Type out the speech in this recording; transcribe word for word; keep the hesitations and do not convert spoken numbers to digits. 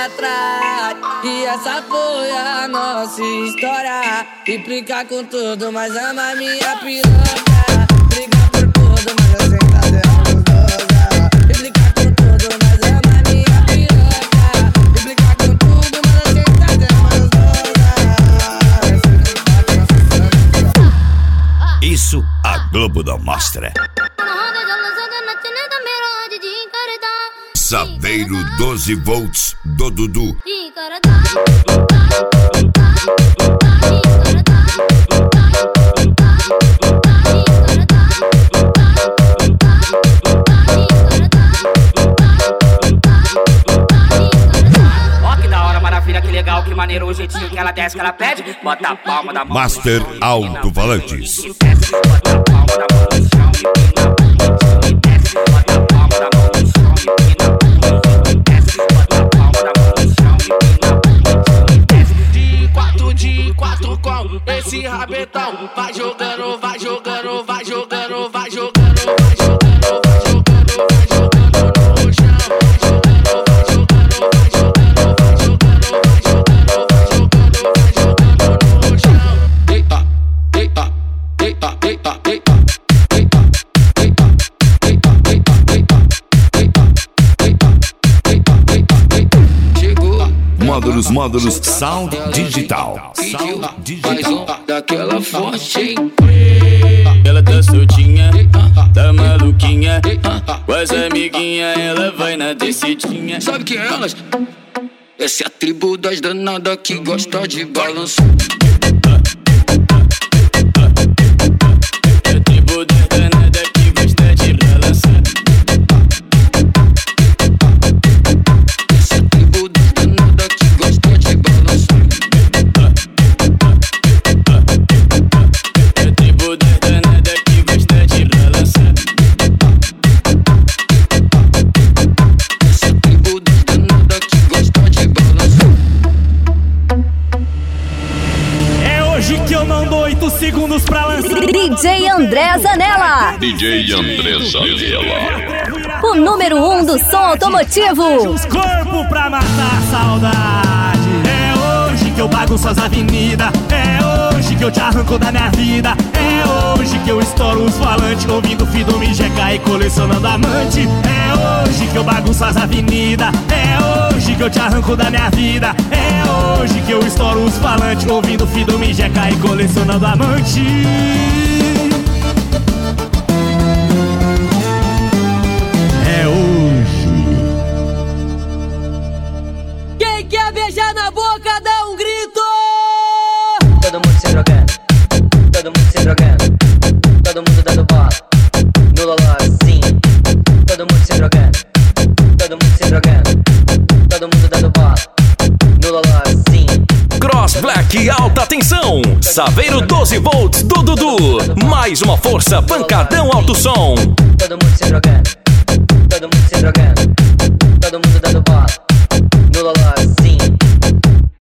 atrás. E essa foi a nossa história. Implica com tudo, mas ama minha piroca. Briga por tudo, mas a sentada é gostosa. Implica com tudo, mas ama minha piroca. Implica com tudo, mas a sentada é gostosa. Isso a Globo não mostra. Saveiro doze volts do Dudu. Ó que da hora, maravilha, que legal, que maneiro o jeitinho que ela desce, que ela pede. Bota a palma da mão. Master Alto-Falantes. Bota a palma da mão no chão e pina. Bota a palma da mão no chão e pina. Bota a palma da mão no chão e pina. De quatro, de quatro com esse rabetão. Vai jogando, vai jogando, vai jogando, vai jogando, vai jogando, vai jogando, vai jogando no chão. Vai jogando, vai jogando, vai jogando, vai jogando, vai jogando, vai jogando, vai jogando no chão. Eita, eita, eita, eita, eita. Módulos, módulos, Sound Digital. Sound Digital. Daquela fonte. Ela tá soltinha, tá maluquinha. Com as amiguinhas, ela vai na descidinha. Sabe quem é elas? Essa é a tribo das danadas que gosta de balançar. É a tribo das danadas que gosta de balançar. Essa é a tribo das danadas que gosta de balançar. É a tribo das danadas que gosta de balançar. Essa é a tribo das danadas que gosta de balançar. É hoje que eu não dou oito segundos pra lançar. D J André Zanella. D J André Zanella. O número um do som automotivo. Os corpos pra matar a saudade. É hoje que eu bagunço as avenidas. É hoje que eu te arranco da minha vida. É hoje que eu estouro os falantes, ouvindo Fido Me Jeca e colecionando amante. É hoje que eu bagunço as avenidas. É hoje que eu te arranco da minha vida. É hoje que eu estouro os falantes, ouvindo Fido Me Jeca e colecionando amante. É hoje. Quem quer beijar na boca, dá um grito! Todo mundo se drogando, todo mundo se drogando, todo mundo dando bola, no loló assim. Todo mundo se drogando, todo mundo se drogando, todo mundo dando bola, no loló assim. Cross Black Alta Tensão, Saveiro doze volts do Dudu. Mais uma força, pancadão alto som. Todo mundo se drogando, todo mundo se drogando.